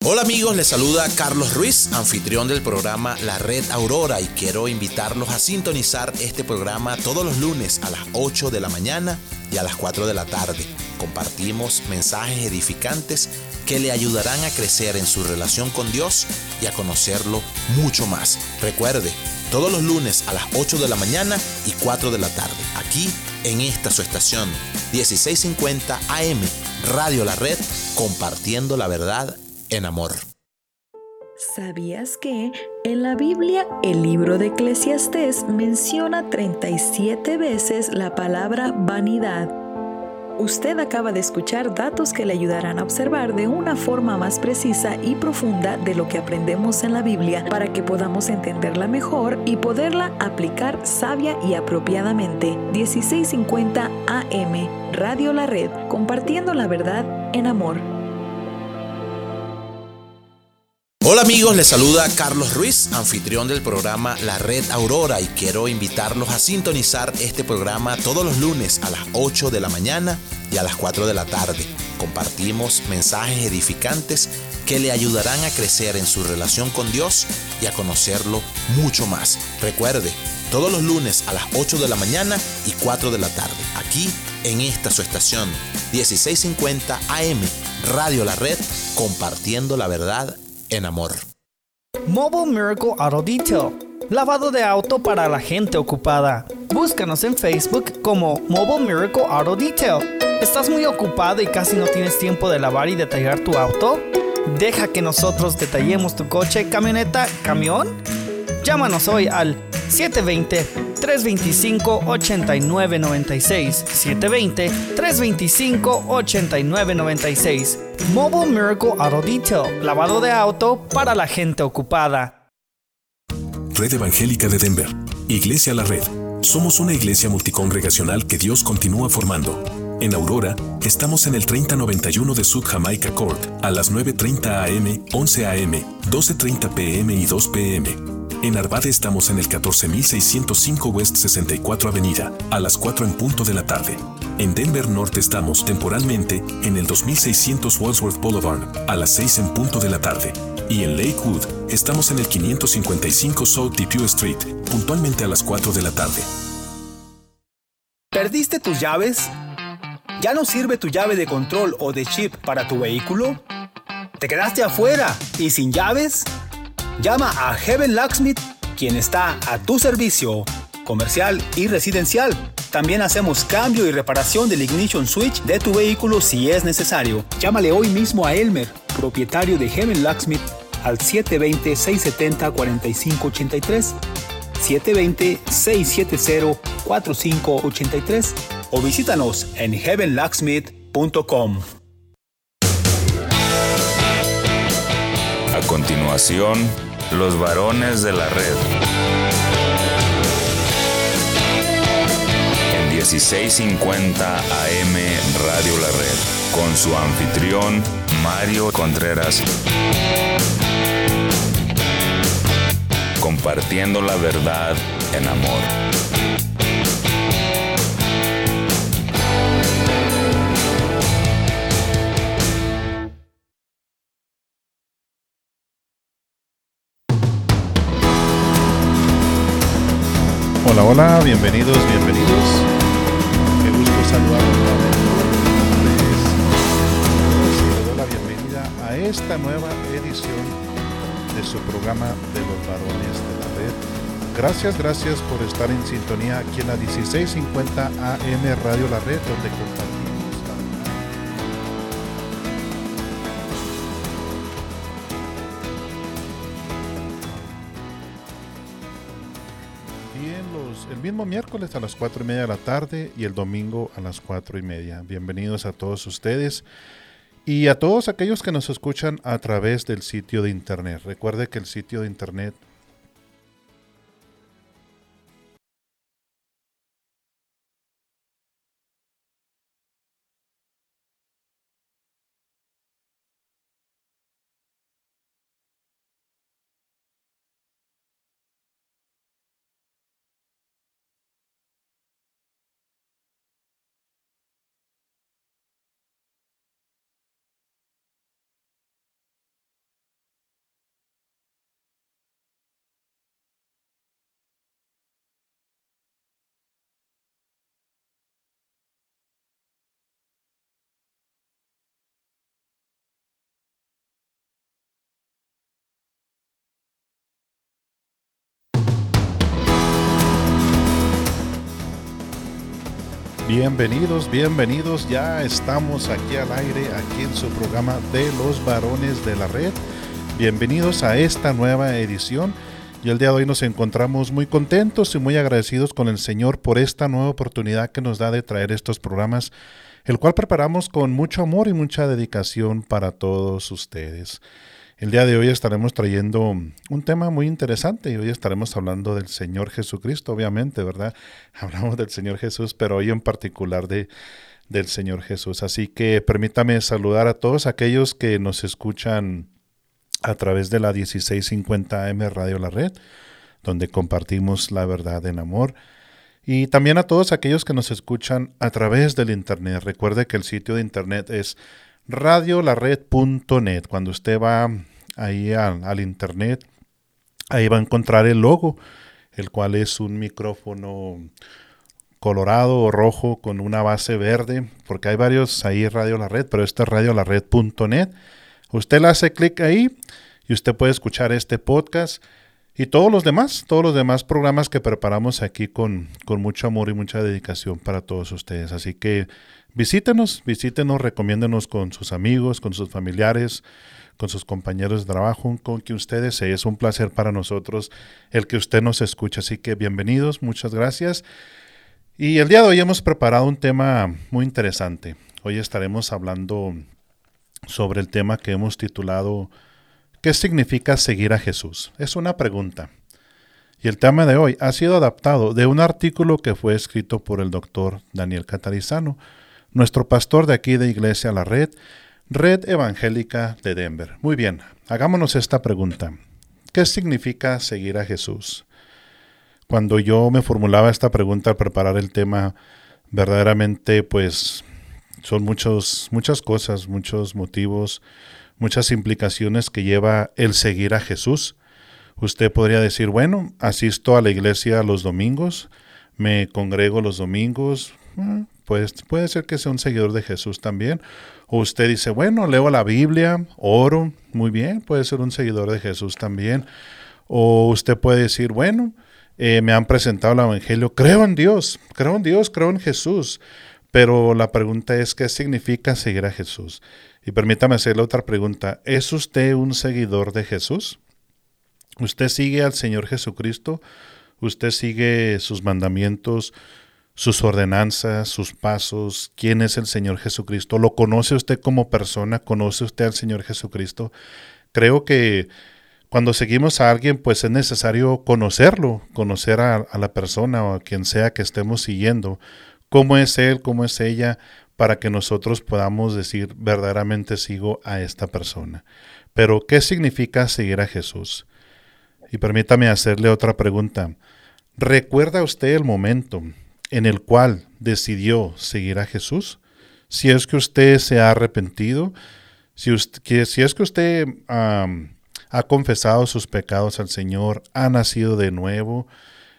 Hola amigos, les saluda Carlos Ruiz, anfitrión del programa La Red Aurora, y quiero invitarlos a sintonizar este programa todos los lunes a las 8 de la mañana y a las 4 de la tarde. Compartimos mensajes edificantes que le ayudarán a crecer en su relación con Dios y a conocerlo mucho más. Recuerde, todos los lunes a las 8 de la mañana y 4 de la tarde, aquí en esta su estación 1650 AM, Radio La Red, compartiendo la verdad en amor. ¿Sabías que en la Biblia el libro de Eclesiastés menciona 37 veces la palabra vanidad? Usted acaba de escuchar datos que le ayudarán a observar de una forma más precisa y profunda de lo que aprendemos en la Biblia para que podamos entenderla mejor y poderla aplicar sabia y apropiadamente. 1650 AM, Radio La Red, compartiendo la verdad en amor. Hola amigos, les saluda Carlos Ruiz, anfitrión del programa La Red Aurora, y quiero invitarlos a sintonizar este programa todos los lunes a las 8 de la mañana y a las 4 de la tarde. Compartimos mensajes edificantes que le ayudarán a crecer en su relación con Dios y a conocerlo mucho más. Recuerde, todos los lunes a las 8 de la mañana y 4 de la tarde, aquí en esta su estación 1650 AM, Radio La Red, compartiendo la verdad en amor. Mobile Miracle Auto Detail, lavado de auto para la gente ocupada. Búscanos en Facebook como Mobile Miracle Auto Detail. ¿Estás muy ocupado y casi no tienes tiempo de lavar y detallar tu auto? Deja que nosotros detallemos tu coche, camioneta, camión. Llámanos hoy al 720-325-8996. 720-325-8996. Mobile Miracle Auto Detail, lavado de auto para la gente ocupada. Red Evangélica de Denver, Iglesia La Red. Somos una iglesia multicongregacional que Dios continúa formando. En Aurora, estamos en el 3091 de South Jamaica Court, a las 9:30 AM, 11 AM, 12:30 PM y 2 PM. En Arvada estamos en el 14605 West 64 Avenida, a las 4 en punto de la tarde. En Denver Norte estamos temporalmente en el 2600 Wadsworth Boulevard, a las 6 en punto de la tarde. Y en Lakewood estamos en el 555 South Depew Street, puntualmente a las 4 de la tarde. ¿Perdiste tus llaves? ¿Ya no sirve tu llave de control o de chip para tu vehículo? ¿Te quedaste afuera y sin llaves? Llama a Heaven Locksmith, quien está a tu servicio, comercial y residencial. También hacemos cambio y reparación del ignition switch de tu vehículo si es necesario. Llámale hoy mismo a Elmer, propietario de Heaven Locksmith, al 720-670-4583, 720-670-4583 o visítanos en heavenlocksmith.com. A continuación, los varones de la red. En 1650 AM Radio La Red, con su anfitrión Mario Contreras. Compartiendo la verdad en amor. Hola, hola, bienvenidos. Qué gusto saludarlos. Les doy la bienvenida a esta nueva edición de su programa de los varones de la red. Gracias por estar en sintonía aquí en la 1650 AM Radio La Red, donde compartimos la verdad. El mismo miércoles a las 4:30 de la tarde y el domingo a las 4:30. Bienvenidos a todos ustedes y a todos aquellos que nos escuchan a través del sitio de internet. Recuerde que el sitio de internet Bienvenidos, ya estamos aquí al aire, aquí en su programa de los varones de la red. Bienvenidos a esta nueva edición y el día de hoy nos encontramos muy contentos y muy agradecidos con el Señor por esta nueva oportunidad que nos da de traer estos programas, el cual preparamos con mucho amor y mucha dedicación para todos ustedes. El día de hoy estaremos trayendo un tema muy interesante y hoy estaremos hablando del Señor Jesucristo, obviamente, ¿verdad? Hablamos del Señor Jesús, pero hoy en particular del Señor Jesús. Así que permítame saludar a todos aquellos que nos escuchan a través de la 1650 AM Radio La Red, donde compartimos la verdad en amor. Y también a todos aquellos que nos escuchan a través del internet. Recuerde que el sitio de internet es radiolared.net. Cuando usted va ahí al internet, ahí va a encontrar el logo, el cual es un micrófono colorado o rojo con una base verde, porque hay varios ahí Radio La Red, pero este es radiolared.net. Usted le hace clic ahí y usted puede escuchar este podcast y todos los demás programas que preparamos aquí con mucho amor y mucha dedicación para todos ustedes. Así que visítenos, recomiéndenos con sus amigos, con sus familiares, con sus compañeros de trabajo, con quien usted desee. Es un placer para nosotros el que usted nos escuche. Así que bienvenidos, muchas gracias. Y el día de hoy hemos preparado un tema muy interesante. Hoy estaremos hablando sobre el tema que hemos titulado ¿qué significa seguir a Jesús? Es una pregunta. Y el tema de hoy ha sido adaptado de un artículo que fue escrito por el doctor Daniel Catarizano, nuestro pastor de aquí de Iglesia La Red, Red Evangélica de Denver. Muy bien, hagámonos esta pregunta. ¿Qué significa seguir a Jesús? Cuando yo me formulaba esta pregunta al preparar el tema, verdaderamente pues son muchas cosas, muchos motivos, muchas implicaciones que lleva el seguir a Jesús. Usted podría decir, bueno, asisto a la iglesia los domingos, me congrego los domingos, pues puede ser que sea un seguidor de Jesús también. O usted dice, bueno, leo la Biblia, oro, muy bien, puede ser un seguidor de Jesús también. O usted puede decir, bueno, me han presentado el Evangelio, creo en Dios, creo en Jesús. Pero la pregunta es, ¿qué significa seguir a Jesús? Y permítame hacerle otra pregunta. ¿Es usted un seguidor de Jesús? ¿Usted sigue al Señor Jesucristo? ¿Usted sigue sus mandamientos, sus ordenanzas, sus pasos? ¿Quién es el Señor Jesucristo? ¿Lo conoce usted como persona? ¿Conoce usted al Señor Jesucristo? Creo que cuando seguimos a alguien, pues es necesario conocerlo, conocer a la persona o a quien sea que estemos siguiendo. ¿Cómo es él? ¿Cómo es ella? Para que nosotros podamos decir, verdaderamente sigo a esta persona. Pero, ¿qué significa seguir a Jesús? Y permítame hacerle otra pregunta. ¿Recuerda usted el momento en el cual decidió seguir a Jesús? Si es que usted se ha arrepentido, si es que usted ha confesado sus pecados al Señor, ha nacido de nuevo,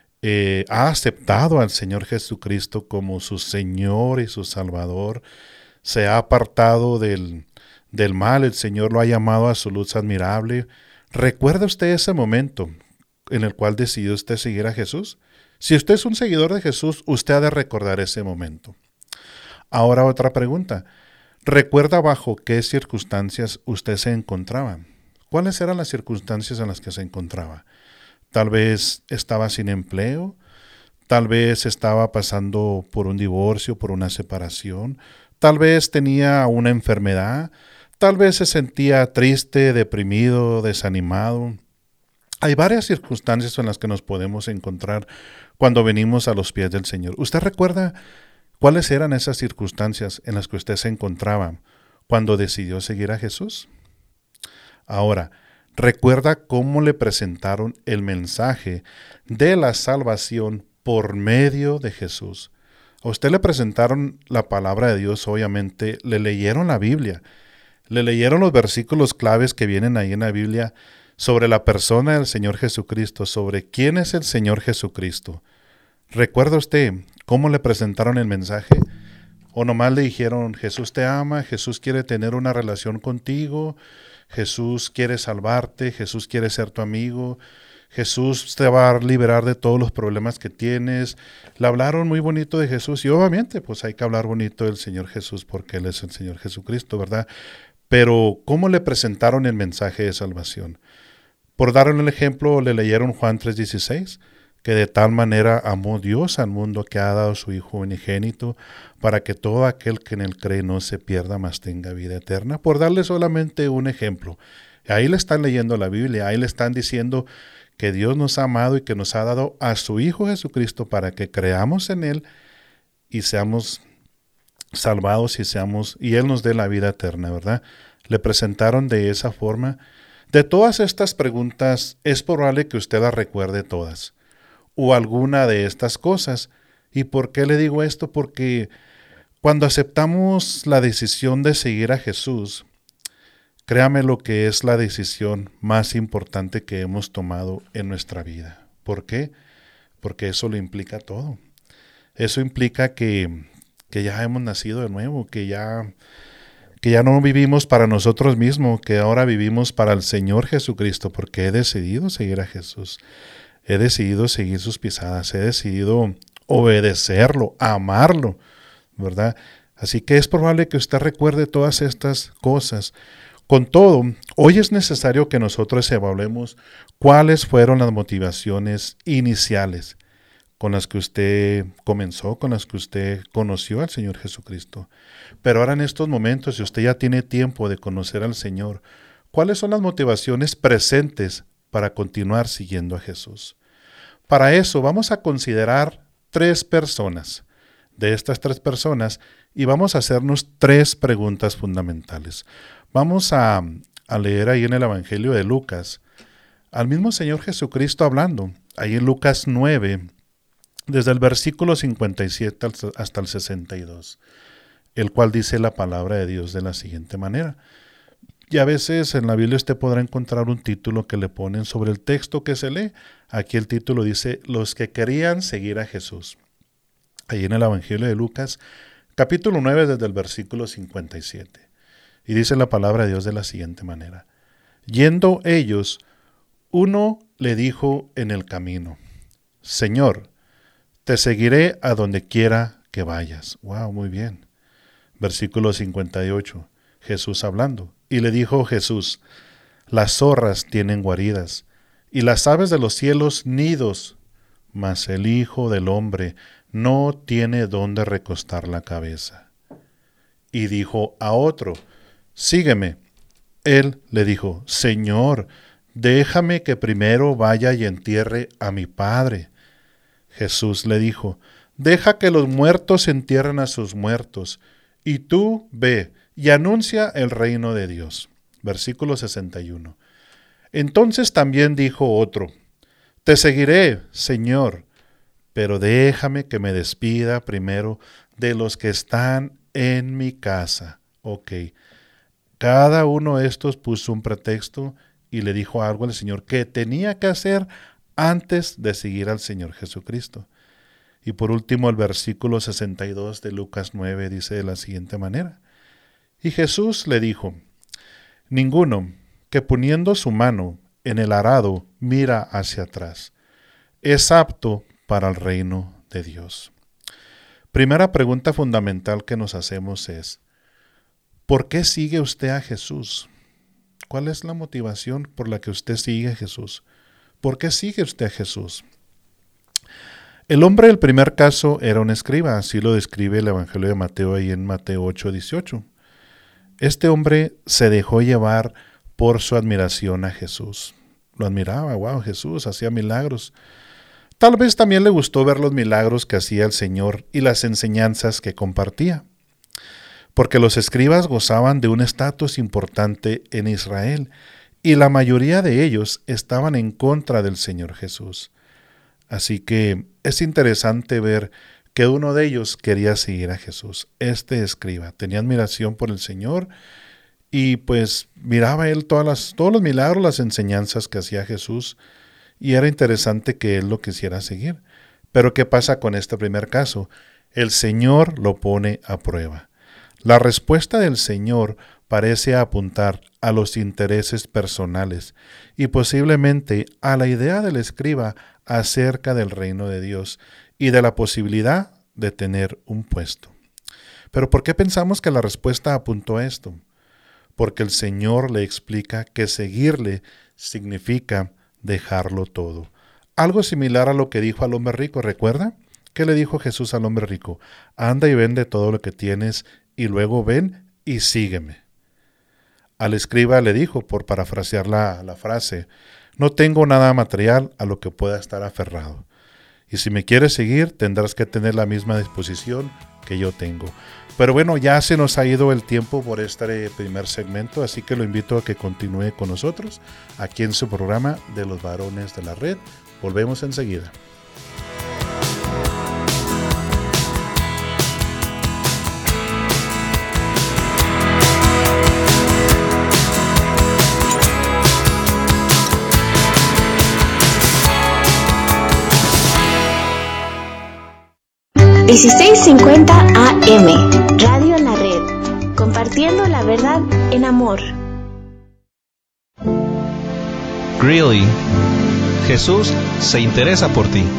ha aceptado al Señor Jesucristo como su Señor y su Salvador, se ha apartado del mal, el Señor lo ha llamado a su luz admirable. ¿Recuerda usted ese momento en el cual decidió usted seguir a Jesús? Si usted es un seguidor de Jesús, usted ha de recordar ese momento. Ahora otra pregunta. ¿Recuerda bajo qué circunstancias usted se encontraba? ¿Cuáles eran las circunstancias en las que se encontraba? Tal vez estaba sin empleo, tal vez estaba pasando por un divorcio, por una separación, tal vez tenía una enfermedad, tal vez se sentía triste, deprimido, desanimado. Hay varias circunstancias en las que nos podemos encontrar cuando venimos a los pies del Señor. ¿Usted recuerda cuáles eran esas circunstancias en las que usted se encontraba cuando decidió seguir a Jesús? Ahora, ¿recuerda cómo le presentaron el mensaje de la salvación por medio de Jesús? A usted le presentaron la palabra de Dios, obviamente, le leyeron la Biblia, le leyeron los versículos claves que vienen ahí en la Biblia sobre la persona del Señor Jesucristo, sobre quién es el Señor Jesucristo. ¿Recuerda usted cómo le presentaron el mensaje? ¿O nomás le dijeron, Jesús te ama, Jesús quiere tener una relación contigo, Jesús quiere salvarte, Jesús quiere ser tu amigo, Jesús te va a liberar de todos los problemas que tienes. Le hablaron muy bonito de Jesús y obviamente pues hay que hablar bonito del Señor Jesús porque Él es el Señor Jesucristo, ¿verdad? Pero ¿cómo le presentaron el mensaje de salvación? Por darle un ejemplo, le leyeron Juan 3:16, que de tal manera amó Dios al mundo que ha dado a su Hijo unigénito, para que todo aquel que en Él cree no se pierda, mas tenga vida eterna. Por darle solamente un ejemplo. Ahí le están leyendo la Biblia, ahí le están diciendo que Dios nos ha amado y que nos ha dado a su Hijo Jesucristo para que creamos en Él y seamos salvados y Él nos dé la vida eterna, ¿verdad? Le presentaron de esa forma. De todas estas preguntas, es probable que usted las recuerde todas, o alguna de estas cosas. ¿Y por qué le digo esto? Porque cuando aceptamos la decisión de seguir a Jesús, créame lo que es la decisión más importante que hemos tomado en nuestra vida. ¿Por qué? Porque eso lo implica todo. Eso implica que ya hemos nacido de nuevo, que ya no vivimos para nosotros mismos, que ahora vivimos para el Señor Jesucristo, porque he decidido seguir a Jesús. He decidido seguir sus pisadas, he decidido obedecerlo, amarlo, ¿verdad? Así que es probable que usted recuerde todas estas cosas. Con todo, hoy es necesario que nosotros evaluemos cuáles fueron las motivaciones iniciales con las que usted comenzó, con las que usted conoció al Señor Jesucristo. Pero ahora en estos momentos, si usted ya tiene tiempo de conocer al Señor, ¿cuáles son las motivaciones presentes para continuar siguiendo a Jesús? Para eso vamos a considerar 3 personas. De estas 3 personas, y vamos a hacernos 3 preguntas fundamentales. Vamos a leer ahí en el Evangelio de Lucas, al mismo Señor Jesucristo hablando, ahí en Lucas 9, desde el versículo 57 hasta el 62, el cual dice la palabra de Dios de la siguiente manera. Y a veces en la Biblia usted podrá encontrar un título que le ponen sobre el texto que se lee. Aquí el título dice, los que querían seguir a Jesús. Ahí en el Evangelio de Lucas, capítulo 9, desde el versículo 57. Y dice la palabra de Dios de la siguiente manera. Yendo ellos, uno le dijo en el camino, Señor, te seguiré a donde quiera que vayas. Wow, muy bien. Versículo 58, Jesús hablando. Y le dijo Jesús, las zorras tienen guaridas, y las aves de los cielos nidos, mas el Hijo del Hombre no tiene dónde recostar la cabeza. Y dijo a otro, sígueme. Él le dijo, Señor, déjame que primero vaya y entierre a mi Padre. Jesús le dijo, deja que los muertos entierren a sus muertos, y tú ve y anuncia el reino de Dios. Versículo 61. Entonces también dijo otro, te seguiré, Señor, pero déjame que me despida primero de los que están en mi casa. Ok. Cada uno de estos puso un pretexto y le dijo algo al Señor que tenía que hacer antes de seguir al Señor Jesucristo. Y por último, el versículo 62 de Lucas 9 dice de la siguiente manera. Y Jesús le dijo, ninguno que poniendo su mano en el arado mira hacia atrás es apto para el reino de Dios. Primera pregunta fundamental que nos hacemos es, ¿por qué sigue usted a Jesús? ¿Cuál es la motivación por la que usted sigue a Jesús? ¿Por qué sigue usted a Jesús? El hombre del primer caso era un escriba, así lo describe el Evangelio de Mateo ahí en Mateo 8:18. Este hombre se dejó llevar por su admiración a Jesús. Lo admiraba, wow, Jesús hacía milagros. Tal vez también le gustó ver los milagros que hacía el Señor y las enseñanzas que compartía, porque los escribas gozaban de un estatus importante en Israel y la mayoría de ellos estaban en contra del Señor Jesús. Así que es interesante ver que uno de ellos quería seguir a Jesús. Este escriba tenía admiración por el Señor y pues miraba él todos los milagros, las enseñanzas que hacía Jesús y era interesante que él lo quisiera seguir. Pero ¿qué pasa con este primer caso? El Señor lo pone a prueba. La respuesta del Señor parece apuntar a los intereses personales y posiblemente a la idea del escriba acerca del reino de Dios y de la posibilidad de tener un puesto. ¿Pero por qué pensamos que la respuesta apuntó a esto? Porque el Señor le explica que seguirle significa dejarlo todo. Algo similar a lo que dijo al hombre rico, ¿recuerda? ¿Qué le dijo Jesús al hombre rico? Anda y vende todo lo que tienes y luego ven y sígueme. Al escriba le dijo, por parafrasear la frase, no tengo nada material a lo que pueda estar aferrado. Y si me quieres seguir, tendrás que tener la misma disposición que yo tengo. Pero bueno, ya se nos ha ido el tiempo por este primer segmento, así que lo invito a que continúe con nosotros aquí en su programa de los varones de la red. Volvemos enseguida. $16.50 AM, Radio La Red, compartiendo la verdad en amor. Greeley, Jesús se interesa por ti.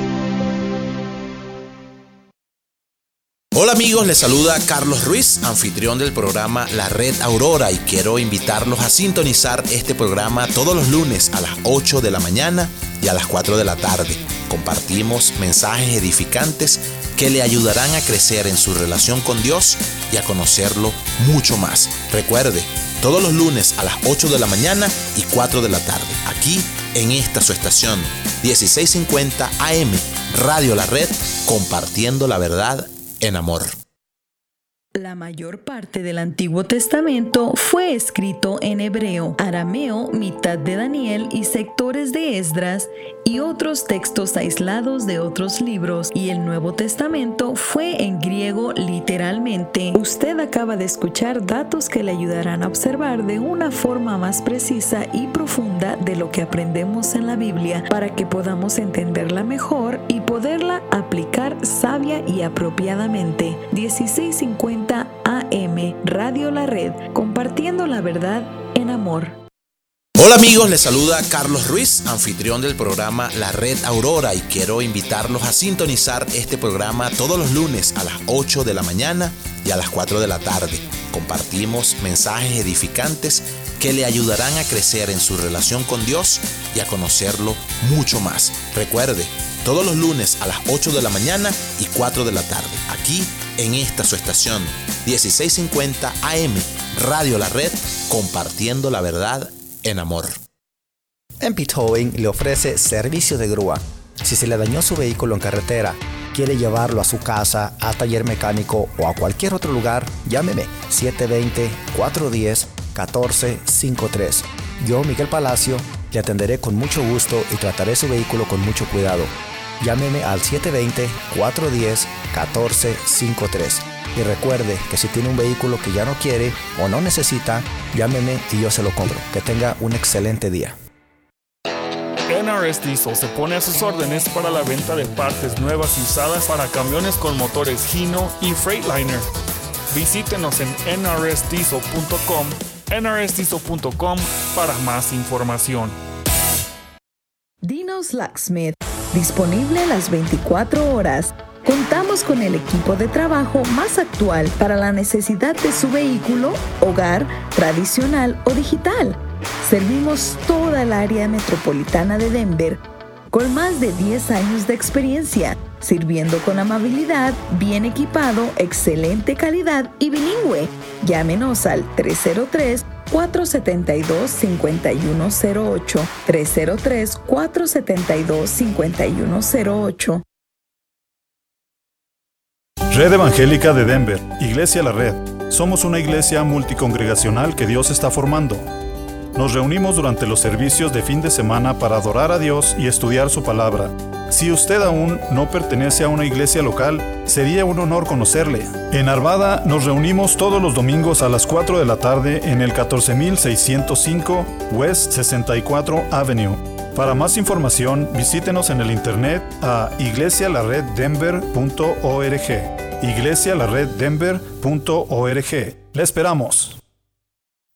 Hola amigos, les saluda Carlos Ruiz, anfitrión del programa La Red Aurora, y quiero invitarlos a sintonizar este programa todos los lunes a las 8 de la mañana y a las 4 de la tarde. Compartimos mensajes edificantes que le ayudarán a crecer en su relación con Dios y a conocerlo mucho más. Recuerde, todos los lunes a las 8 de la mañana y 4 de la tarde, aquí en esta su estación, 1650 AM, Radio La Red, compartiendo la verdad en amor. La mayor parte del Antiguo Testamento fue escrito en hebreo, arameo, mitad de Daniel y sectores de Esdras y otros textos aislados de otros libros, y el Nuevo Testamento fue en griego literalmente. Usted acaba de escuchar datos que le ayudarán a observar de una forma más precisa y profunda de lo que aprendemos en la Biblia para que podamos entenderla mejor y poderla aplicar sabia y apropiadamente. 1650 AM, Radio La Red, compartiendo la verdad en amor. Hola amigos, les saluda Carlos Ruiz, anfitrión del programa La Red Aurora, y quiero invitarlos a sintonizar este programa todos los lunes a las 8 de la mañana y a las 4 de la tarde. Compartimos mensajes edificantes que le ayudarán a crecer en su relación con Dios y a conocerlo mucho más. Recuerde, todos los lunes a las 8 de la mañana y 4 de la tarde, aquí en esta su estación, 1650 AM, Radio La Red, compartiendo la verdad en amor. MP Towing le ofrece servicio de grúa. Si se le dañó su vehículo en carretera, quiere llevarlo a su casa, a taller mecánico o a cualquier otro lugar, llámeme 720-410-1453. Yo, Miguel Palacio, le atenderé con mucho gusto y trataré su vehículo con mucho cuidado. Llámeme al 720-410-1453. Y recuerde que si tiene un vehículo que ya no quiere o no necesita, llámeme y yo se lo compro. Que tenga un excelente día. NRS Diesel se pone a sus órdenes para la venta de partes nuevas y usadas para camiones con motores Hino y Freightliner. Visítenos en nrsdiesel.com, nrsdiesel.com para más información. Dino's Locksmith, disponible las 24 horas. Contamos con el equipo de trabajo más actual para la necesidad de su vehículo, hogar, tradicional o digital. Servimos toda el área metropolitana de Denver con más de 10 años de experiencia, sirviendo con amabilidad, bien equipado, excelente calidad y bilingüe. Llámenos al 303-472-5108, 303-472-5108. Red Evangélica de Denver, Iglesia La Red. Somos una iglesia multicongregacional que Dios está formando. Nos reunimos durante los servicios de fin de semana para adorar a Dios y estudiar su palabra. Si usted aún no pertenece a una iglesia local, sería un honor conocerle. En Arvada nos reunimos todos los domingos a las 4 de la tarde en el 14605 West 64 Avenue. Para más información, visítenos en el internet a iglesialareddenver.org. iglesialareddenver.org. ¡Le esperamos!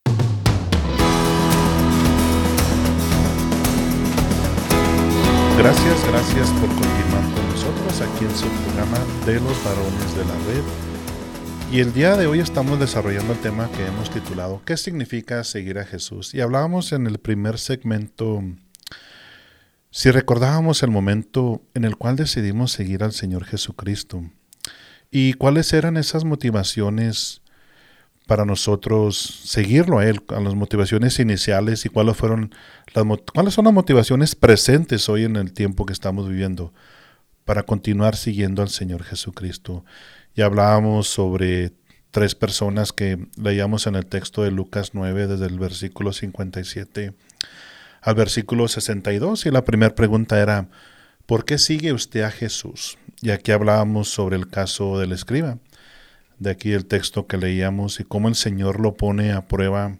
Gracias por continuar con nosotros aquí en su programa de los varones de la red. Y el día de hoy estamos desarrollando el tema que hemos titulado ¿Qué significa seguir a Jesús? Y hablábamos en el primer segmento, si recordábamos el momento en el cual decidimos seguir al Señor Jesucristo y cuáles eran esas motivaciones para nosotros seguirlo a Él, a las motivaciones iniciales y cuáles son las motivaciones presentes hoy en el tiempo que estamos viviendo para continuar siguiendo al Señor Jesucristo. Ya hablábamos sobre 3 personas que leíamos en el texto de Lucas 9 desde el versículo 57 al versículo 62 y la primera pregunta era ¿por qué sigue usted a Jesús? Y aquí hablábamos sobre el caso del escriba. De aquí el texto que leíamos y cómo el Señor lo pone a prueba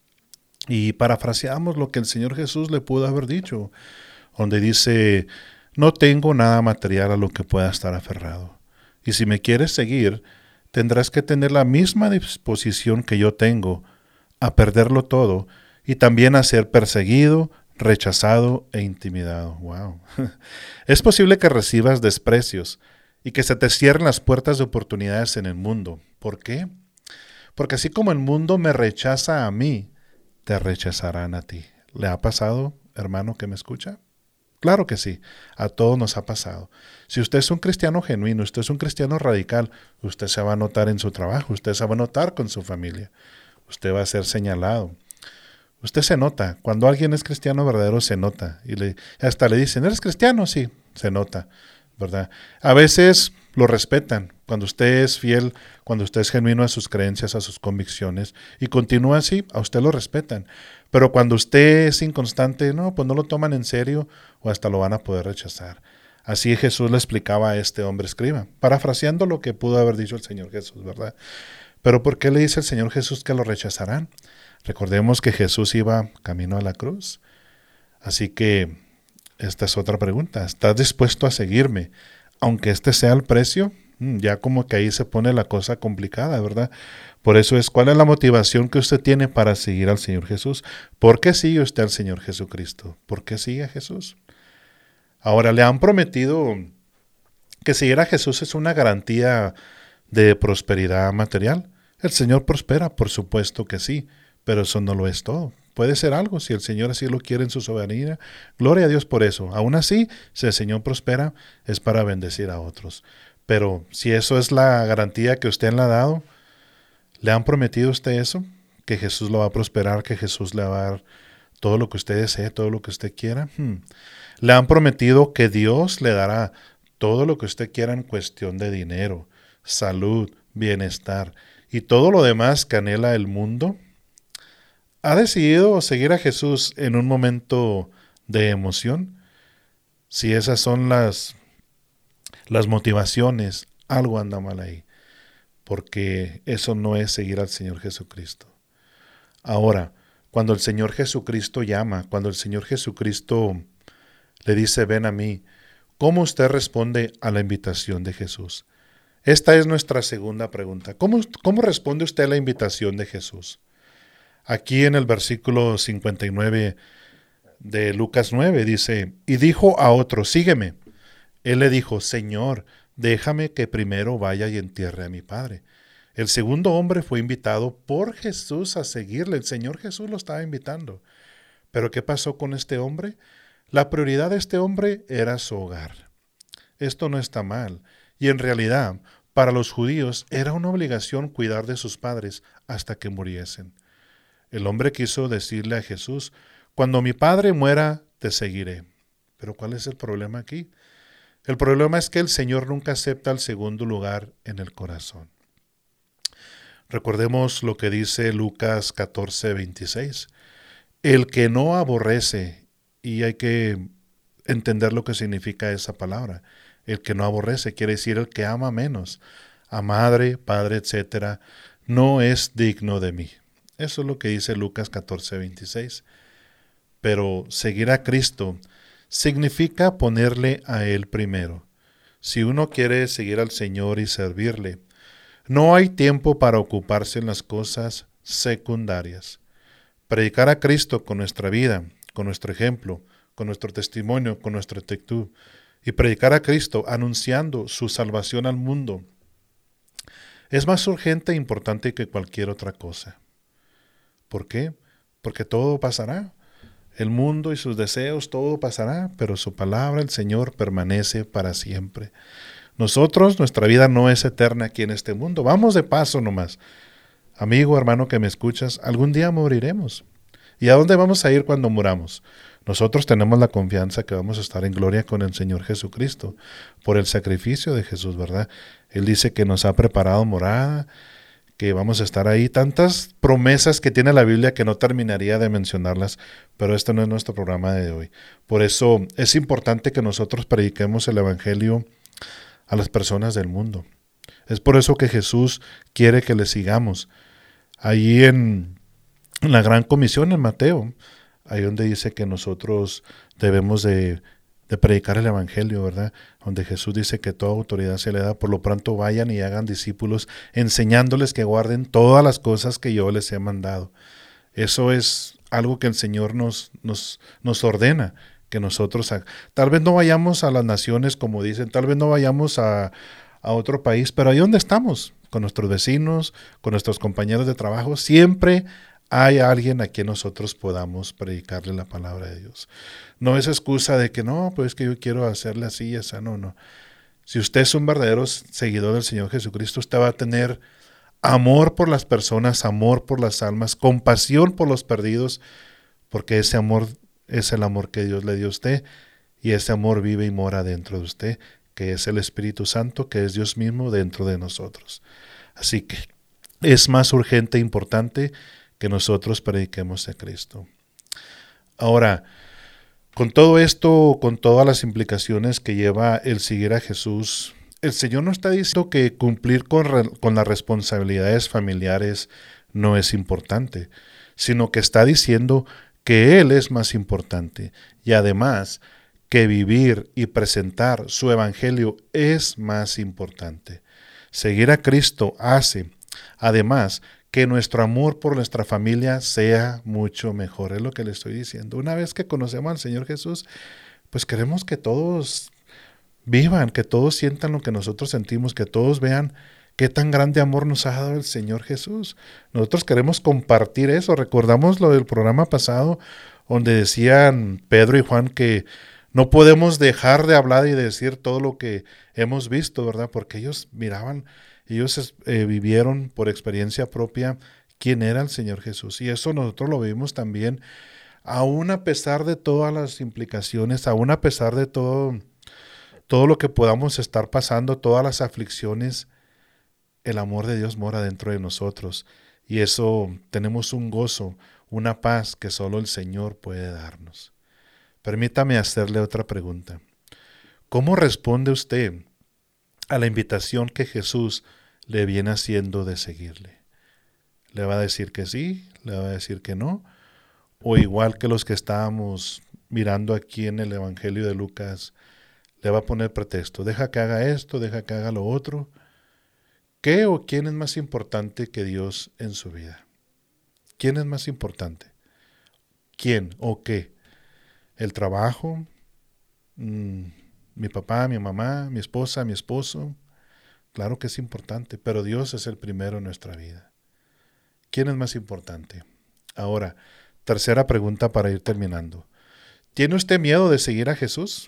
y parafraseamos lo que el Señor Jesús le pudo haber dicho, donde dice, no tengo nada material a lo que pueda estar aferrado. Y si me quieres seguir, tendrás que tener la misma disposición que yo tengo a perderlo todo y también a ser perseguido, rechazado e intimidado. Wow. Es posible que recibas desprecios y que se te cierren las puertas de oportunidades en el mundo. ¿Por qué? Porque así como el mundo me rechaza a mí, te rechazarán a ti. ¿Le ha pasado, hermano que me escucha? Claro que sí, a todos nos ha pasado. Si usted es un cristiano genuino, usted es un cristiano radical, usted se va a notar en su trabajo, usted se va a notar con su familia, usted va a ser señalado. Usted se nota, cuando alguien es cristiano verdadero se nota. Y hasta le dicen, ¿eres cristiano? Sí, se nota. ¿Verdad? A veces lo respetan cuando usted es fiel, cuando usted es genuino a sus creencias, a sus convicciones y continúa así, a usted lo respetan. Pero cuando usted es inconstante, pues no lo toman en serio o hasta lo van a poder rechazar. Así Jesús le explicaba a este hombre escriba, parafraseando lo que pudo haber dicho el Señor Jesús, ¿verdad? Pero ¿por qué le dice el Señor Jesús que lo rechazarán? Recordemos que Jesús iba camino a la cruz. Así que esta es otra pregunta. ¿Estás dispuesto a seguirme? Aunque este sea el precio, ya como que ahí se pone la cosa complicada, ¿verdad? Por eso ¿cuál es la motivación que usted tiene para seguir al Señor Jesús? ¿Por qué sigue usted al Señor Jesucristo? ¿Por qué sigue a Jesús? Ahora, le han prometido que seguir a Jesús es una garantía de prosperidad material. El Señor prospera, por supuesto que sí, pero eso no lo es todo. Puede ser algo, si el Señor así lo quiere en su soberanía. Gloria a Dios por eso. Aún así, si el Señor prospera, es para bendecir a otros. Pero si eso es la garantía que usted le ha dado, ¿le han prometido a usted eso? Que Jesús lo va a prosperar, que Jesús le va a dar todo lo que usted desee, todo lo que usted quiera. ¿Le han prometido que Dios le dará todo lo que usted quiera en cuestión de dinero, salud, bienestar y todo lo demás que anhela el mundo? ¿Ha decidido seguir a Jesús en un momento de emoción? Si esas son las motivaciones, algo anda mal ahí, porque eso no es seguir al Señor Jesucristo. Ahora, cuando el Señor Jesucristo llama, cuando el Señor Jesucristo le dice, ven a mí, ¿cómo usted responde a la invitación de Jesús? Esta es nuestra segunda pregunta. ¿Cómo responde usted a la invitación de Jesús? Aquí en el versículo 59 de Lucas 9 dice, y dijo a otro, sígueme. Él le dijo, Señor, déjame que primero vaya y entierre a mi padre. El segundo hombre fue invitado por Jesús a seguirle. El Señor Jesús lo estaba invitando. ¿Pero qué pasó con este hombre? La prioridad de este hombre era su hogar. Esto no está mal. Y en realidad, para los judíos era una obligación cuidar de sus padres hasta que muriesen. El hombre quiso decirle a Jesús, cuando mi padre muera, te seguiré. Pero ¿cuál es el problema aquí? El problema es que el Señor nunca acepta el segundo lugar en el corazón. Recordemos lo que dice Lucas 14:26. El que no aborrece, y hay que entender lo que significa esa palabra. El que no aborrece quiere decir el que ama menos, a madre, padre, etcétera, no es digno de mí. Eso es lo que dice Lucas 14:26. Pero seguir a Cristo significa ponerle a Él primero. Si uno quiere seguir al Señor y servirle, no hay tiempo para ocuparse en las cosas secundarias. Predicar a Cristo con nuestra vida, con nuestro ejemplo, con nuestro testimonio, con nuestra actitud, y predicar a Cristo, anunciando su salvación al mundo, es más urgente e importante que cualquier otra cosa. ¿Por qué? Porque todo pasará. El mundo y sus deseos, todo pasará, pero su palabra, el Señor, permanece para siempre. Nosotros, nuestra vida no es eterna aquí en este mundo. Vamos de paso nomás. Amigo, hermano que me escuchas, algún día moriremos. ¿Y a dónde vamos a ir cuando muramos? Nosotros tenemos la confianza que vamos a estar en gloria con el Señor Jesucristo por el sacrificio de Jesús, ¿verdad? Él dice que nos ha preparado morada, que vamos a estar ahí. Tantas promesas que tiene la Biblia que no terminaría de mencionarlas, pero este no es nuestro programa de hoy. Por eso es importante que nosotros prediquemos el Evangelio a las personas del mundo. Es por eso que Jesús quiere que le sigamos. Ahí en la Gran Comisión en Mateo, ahí donde dice que nosotros debemos de predicar el Evangelio, ¿verdad? Donde Jesús dice que toda autoridad se le da, por lo pronto vayan y hagan discípulos, enseñándoles que guarden todas las cosas que yo les he mandado. Eso es algo que el Señor nos ordena, que nosotros, tal vez no vayamos a las naciones como dicen, tal vez no vayamos a otro país, pero ahí donde estamos, con nuestros vecinos, con nuestros compañeros de trabajo, siempre hay alguien a quien nosotros podamos predicarle la palabra de Dios. No es excusa de que no, pues es que yo quiero hacerle así y así, no. Si usted es un verdadero seguidor del Señor Jesucristo, usted va a tener amor por las personas, amor por las almas, compasión por los perdidos, porque ese amor es el amor que Dios le dio a usted, y ese amor vive y mora dentro de usted, que es el Espíritu Santo, que es Dios mismo dentro de nosotros. Así que es más urgente e importante que nosotros prediquemos a Cristo. Ahora, con todo esto, con todas las implicaciones que lleva el seguir a Jesús, el Señor no está diciendo que cumplir con las responsabilidades familiares no es importante, sino que está diciendo que Él es más importante, y además que vivir y presentar su evangelio es más importante. Seguir a Cristo hace, además, que nuestro amor por nuestra familia sea mucho mejor. Es lo que le estoy diciendo. Una vez que conocemos al Señor Jesús, pues queremos que todos vivan, que todos sientan lo que nosotros sentimos, que todos vean qué tan grande amor nos ha dado el Señor Jesús. Nosotros queremos compartir eso. Recordamos lo del programa pasado, donde decían Pedro y Juan que no podemos dejar de hablar y de decir todo lo que hemos visto, ¿verdad? Porque ellos miraban, ellos vivieron por experiencia propia quién era el Señor Jesús. Y eso nosotros lo vivimos también, aún a pesar de todas las implicaciones, aún a pesar de todo lo que podamos estar pasando, todas las aflicciones, el amor de Dios mora dentro de nosotros. Y eso tenemos un gozo, una paz que solo el Señor puede darnos. Permítame hacerle otra pregunta. ¿Cómo responde usted a la invitación que Jesús le viene haciendo de seguirle? ¿Le va a decir que sí? ¿Le va a decir que no? ¿O igual que los que estábamos mirando aquí en el Evangelio de Lucas, le va a poner pretexto? Deja que haga esto, deja que haga lo otro. ¿Qué o quién es más importante que Dios en su vida? ¿Quién es más importante? ¿Quién o qué? ¿El trabajo? ¿Mi papá, mi mamá, mi esposa, mi esposo? Claro que es importante, pero Dios es el primero en nuestra vida. ¿Quién es más importante? Ahora, tercera pregunta para ir terminando. ¿Tiene usted miedo de seguir a Jesús?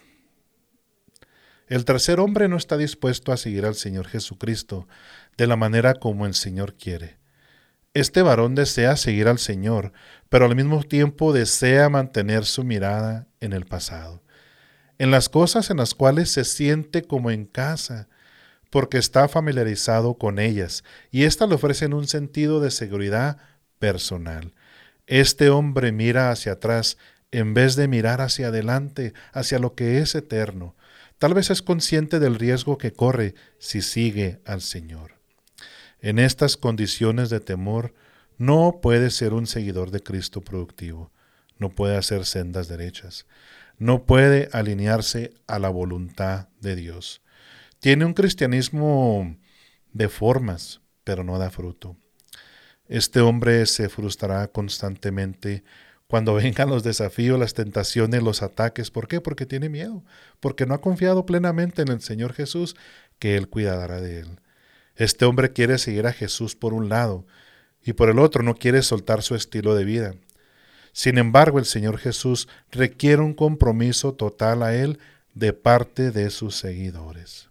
El tercer hombre no está dispuesto a seguir al Señor Jesucristo de la manera como el Señor quiere. Este varón desea seguir al Señor, pero al mismo tiempo desea mantener su mirada en el pasado, en las cosas en las cuales se siente como en casa, porque está familiarizado con ellas, y éstas le ofrecen un sentido de seguridad personal. Este hombre mira hacia atrás en vez de mirar hacia adelante, hacia lo que es eterno. Tal vez es consciente del riesgo que corre si sigue al Señor. En estas condiciones de temor, no puede ser un seguidor de Cristo productivo, no puede hacer sendas derechas, no puede alinearse a la voluntad de Dios. Tiene un cristianismo de formas, pero no da fruto. Este hombre se frustrará constantemente Cuando vengan los desafíos, las tentaciones, los ataques. ¿Por qué? Porque tiene miedo. Porque no ha confiado plenamente en el Señor Jesús, que Él cuidará de él. Este hombre quiere seguir a Jesús por un lado y por el otro no quiere soltar su estilo de vida. Sin embargo, el Señor Jesús requiere un compromiso total a Él de parte de sus seguidores.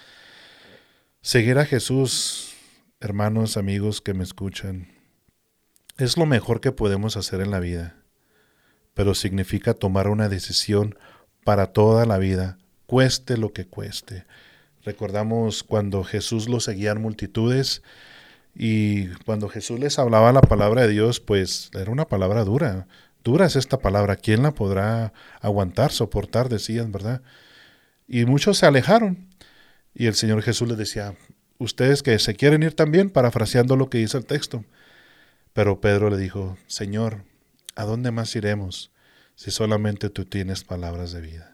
Seguir a Jesús, hermanos, amigos que me escuchan, es lo mejor que podemos hacer en la vida, pero significa tomar una decisión para toda la vida, cueste lo que cueste. Recordamos cuando Jesús lo seguían multitudes y cuando Jesús les hablaba la palabra de Dios, pues era una palabra dura. Dura es esta palabra, ¿quién la podrá aguantar, soportar? Decían, ¿verdad? Y muchos se alejaron y el Señor Jesús les decía, ustedes que se quieren ir también, parafraseando lo que dice el texto. Pero Pedro le dijo, Señor, ¿a dónde más iremos si solamente tú tienes palabras de vida?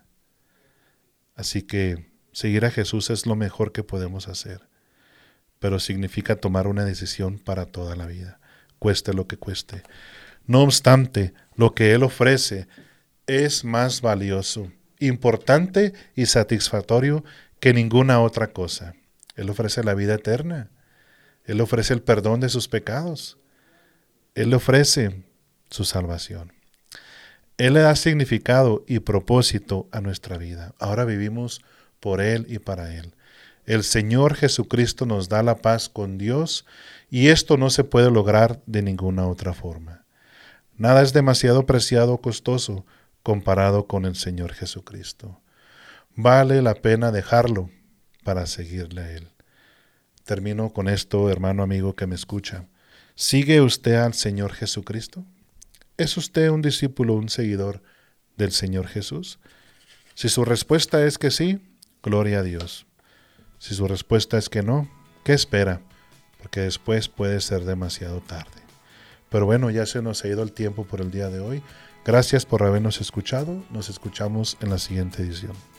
Así que seguir a Jesús es lo mejor que podemos hacer, pero significa tomar una decisión para toda la vida, cueste lo que cueste. No obstante, lo que Él ofrece es más valioso, importante y satisfactorio que ninguna otra cosa. Él ofrece la vida eterna, Él ofrece el perdón de sus pecados, Él ofrece su salvación. Él le da significado y propósito a nuestra vida. Ahora vivimos por Él y para Él. El Señor Jesucristo nos da la paz con Dios y esto no se puede lograr de ninguna otra forma. Nada es demasiado preciado o costoso comparado con el Señor Jesucristo. Vale la pena dejarlo para seguirle a Él. Termino con esto, hermano amigo que me escucha. ¿Sigue usted al Señor Jesucristo? ¿Es usted un discípulo, un seguidor del Señor Jesús? Si su respuesta es que sí, gloria a Dios. Si su respuesta es que no, ¿qué espera? Porque después puede ser demasiado tarde. Pero bueno, ya se nos ha ido el tiempo por el día de hoy. Gracias por habernos escuchado. Nos escuchamos en la siguiente edición.